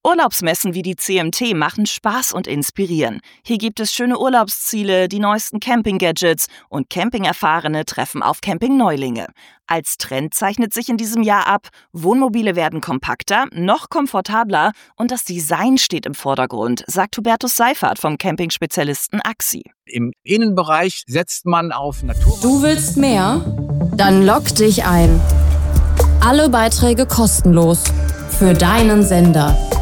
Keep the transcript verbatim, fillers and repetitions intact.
Urlaubsmessen wie die C M T machen Spaß und inspirieren. Hier gibt es schöne Urlaubsziele, die neuesten Camping-Gadgets und Camping-Erfahrene treffen auf Camping-Neulinge. Als Trend zeichnet sich in diesem Jahr ab, Wohnmobile werden kompakter, noch komfortabler und das Design steht im Vordergrund, sagt Hubertus Seifert vom Camping-Spezialisten AXI. Im Innenbereich setzt man auf Natur. Du willst mehr? Dann logg dich ein. Alle Beiträge kostenlos für deinen Sender.